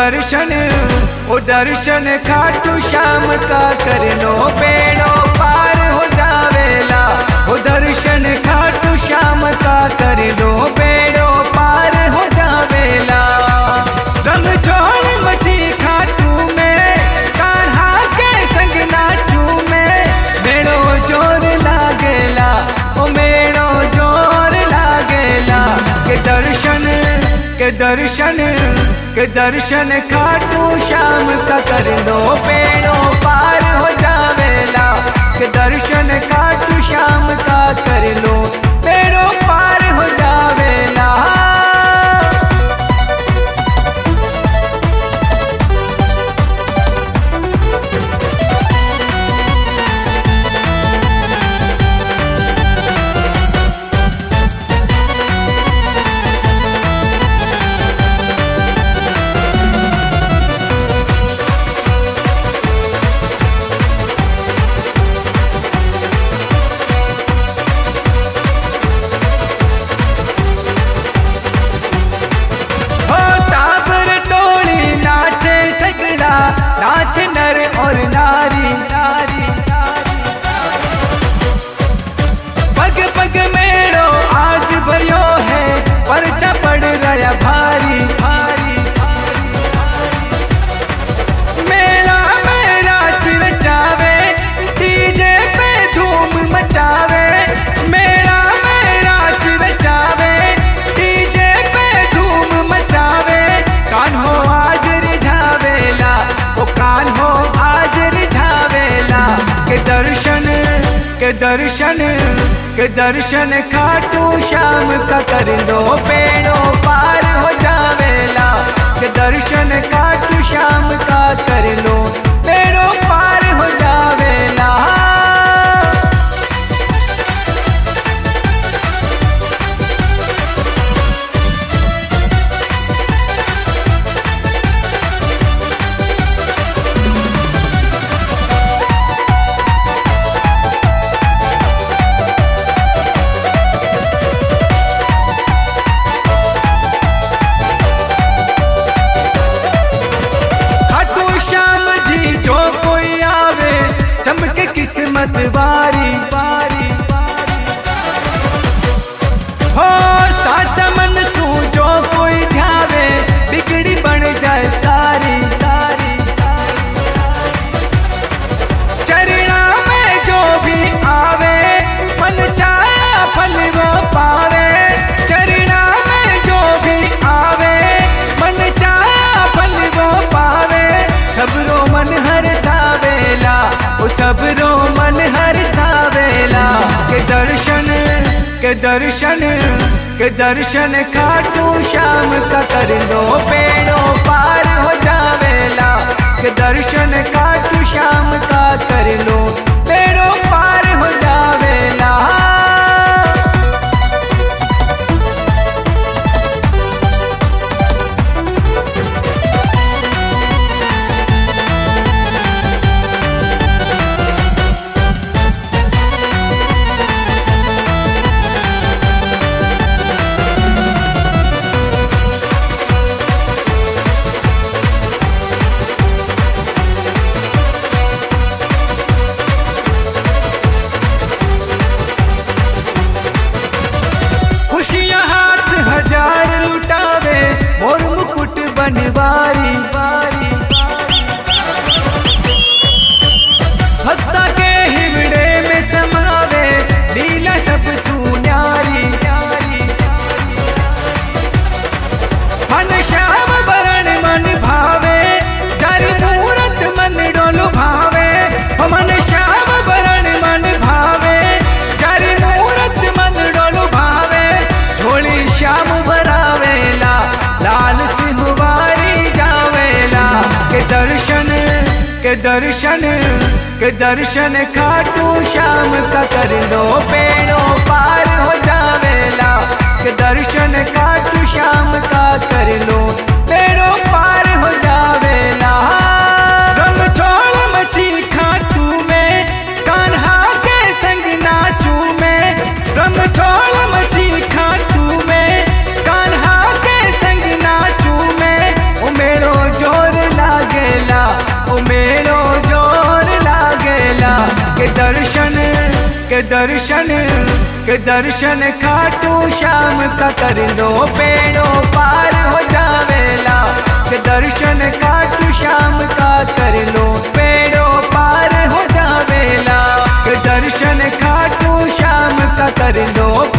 दर्शन खाटू श्याम का कर लो बेड़ो पार हो जावेला। ओ दर्शन खाटू श्याम का कर लो बेड़ो पार हो जावेला। रंग छोड़ मची खाटू में कान्हा के संग नाचू में बेड़ो जोर लागेला। ओ बेड़ो जोर लागेला के दर्शन खाटू श्याम का कर लो बेड़ो पार हो जावेला। के दर्शन खाटू श्याम का कर लो बेड़ो पार हो जावेला। नाच नर और नारी नारी पग पग मेड़ो आज भरियो है परचा पड़ रहा भारी भारी। मेला मेरा चिरचावे डीजे पे धूम मचावे। मेला मेरा चिरचावे डीजे पे धूम मचावे। कान्हो आज रिझावेला ओ कान्हो आज रिझावेला। के दर्शन खाटू श्याम का कर लो बेड़ो पार हो जावेला। के दर्शन खाटू श्याम का कर लो बेड़ो पार हो जावेला। चमके किस्मत वारी वारी हो साचा मन सू जो कोई ध्यावे बिगड़ी बन जाए सारी सारी। चरणा में जो भी आवे मन चाहा फल वो पावे। चरणा में जो भी आवे मन चाहा फल वो पावे। सबरो मन हरसावेला ओ सबरो मन हरसावेला। के दर्शन खाटू श्याम का कर लो बेड़ो पार हो जावेला। के दर्शन खाटू श्याम का कर लो बेड़ो पार हो जावेला। हजार लुटावे मोर मुकुट बनवारी वारी। भक्ता के हिवड़े में समावे लीला सब सुन्यारी न्यारी। मन श्याम बरण मन भावे जर मूरत मन डोलु भावे। मन श्याम बरण मन भावे जर मूरत मन डोलु भावे। झोली श्याम भरावेला लाल सिंह वारी जावेला। के दर्शन खाटू श्याम का कर लो बेड़ो पार हो जावेला। के दर्शन खाटू श्याम का कर लो बेड़ो पार हो जावेला। रंग छोड़ मची खाटू में कान्हा के संग नाचू में। रंग छोड़ मची खाटू में कान्हा के संग नाचू में। ओ मेड़ो जोर दर्शन खाटू श्याम का कर लो बेड़ो पार हो जावेला। के दर्शन खाटू श्याम का कर लो बेड़ो पार हो जावेला। के दर्शन खाटू श्याम का कर लो